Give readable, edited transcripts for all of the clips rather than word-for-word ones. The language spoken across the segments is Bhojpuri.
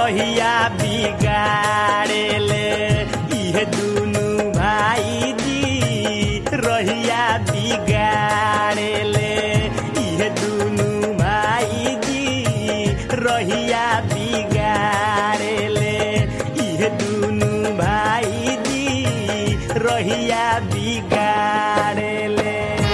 रहिया बिगाड़ेले इहे दुनु भाई जी रहिया बिगाड़ेले इहे दुनु भाई जी रहिया बिगाड़ेले इहे दुनु भाई जी रहिया बिगाड़ेले।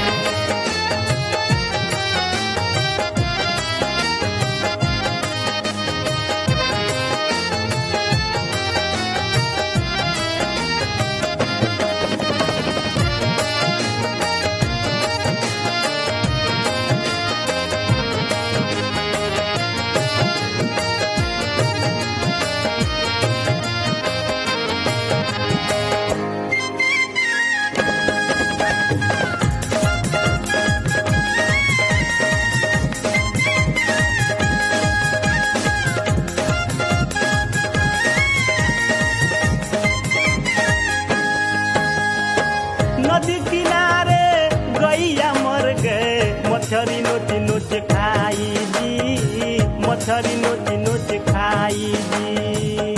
नदी किनारे गैया मर गए मछरी नोच नोच खाई जी मछरी नोच नोच खाई जी।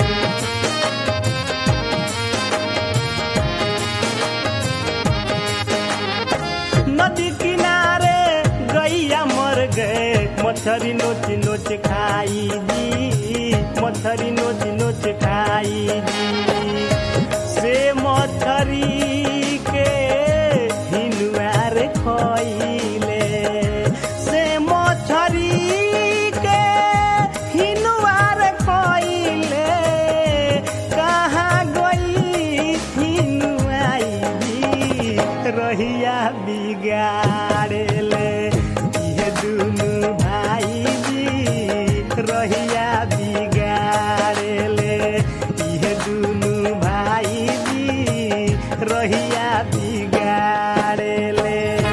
नदी किनारे गैया मर गए मछरी नोच नोच खाई जी मछरी नोच नोच खाई जी। से मछरी के हिनुआर खोइले से मछरी के हिनुआर खोइले कहाँ गई हिनुआई जी रहिया बिगाड़ेले इहे दुनु भाई जी रहिया बिगाड़ेले इहे दुनु भाई जी रहिया बिगाड़ेले।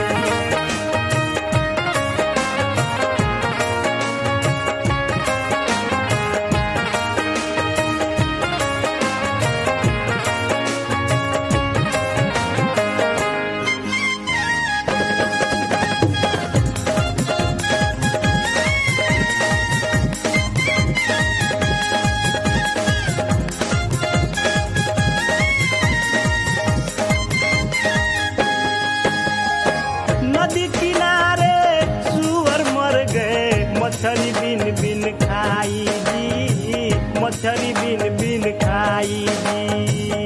नदी किनारे सुअर मर गए मछली बिन बिन खाई जी मछली बिन बिन खाई जी।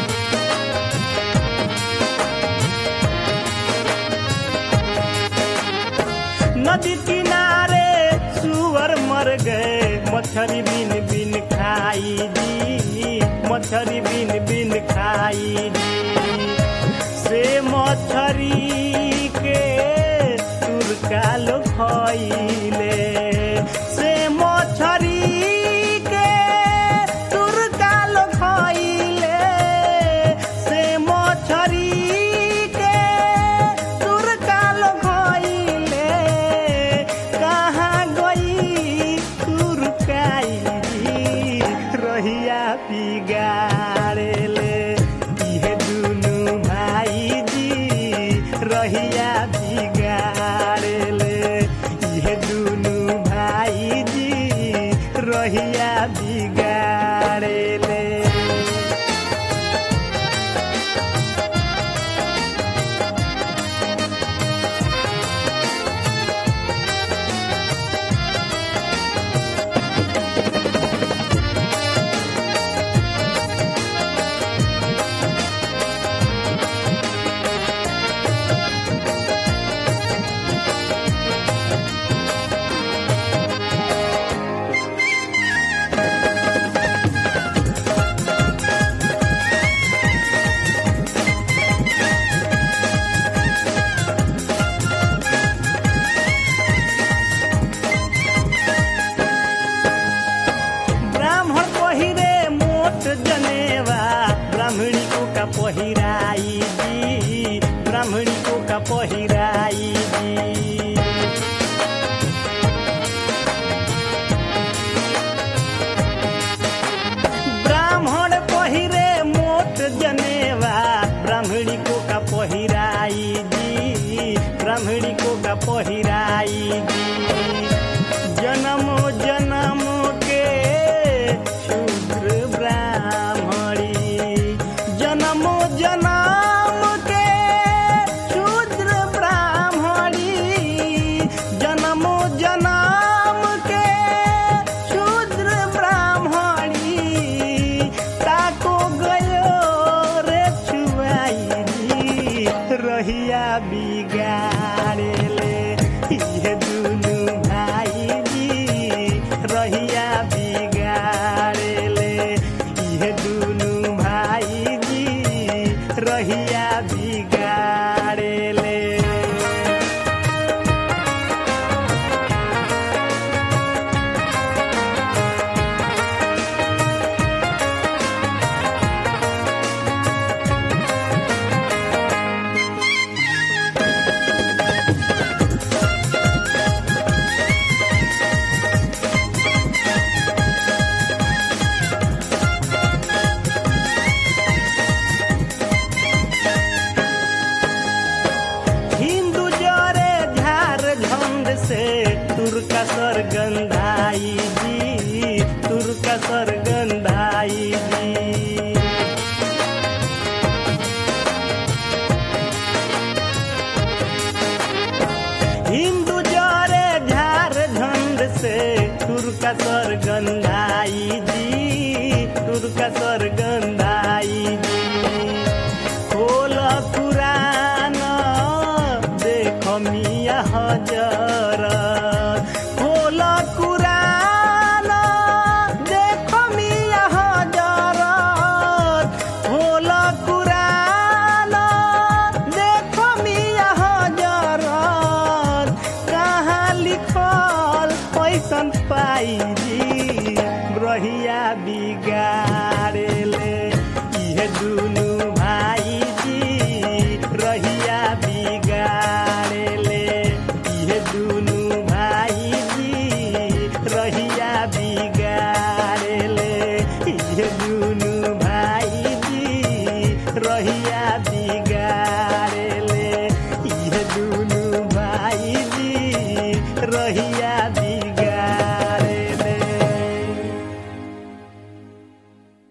नदी किनारे सुअर मर गए मछली बिन बिन खाई जी मछली बिन बिन खाई जी। से मछरी के तुरकाल खइले से मछरी के तुरकाल खइले से मछरी के तुरकाल खइले कहाँ गई तुरकाई रहिया बिगाड़ेले इहे दुनु भाई जी रहिया बिगाड़ेले इहे दुनु भाई जी रहिया बिगाड़ेले। पहिराई जी ब्राह्मणी को का पहिराई जी। ब्राह्मण पहिरे मोट जनेवा ब्राह्मणी को का पहिराई जी ब्राह्मणी को का पहिराई जी। जन्म जन्म के तुर्का सरगंधाई जी। हिंदू जरे झारखंड से तुर्का सरगंधाई जी, तुर्का सरगंधाई जी। खोल कुरान देखो मिया हजरत, खोल कुरान देखो मिया हजरत, खोल कुरान देखो मिया हजरत। कहाँ लिखल पैसन पाई जी, ब्रहिया बिगा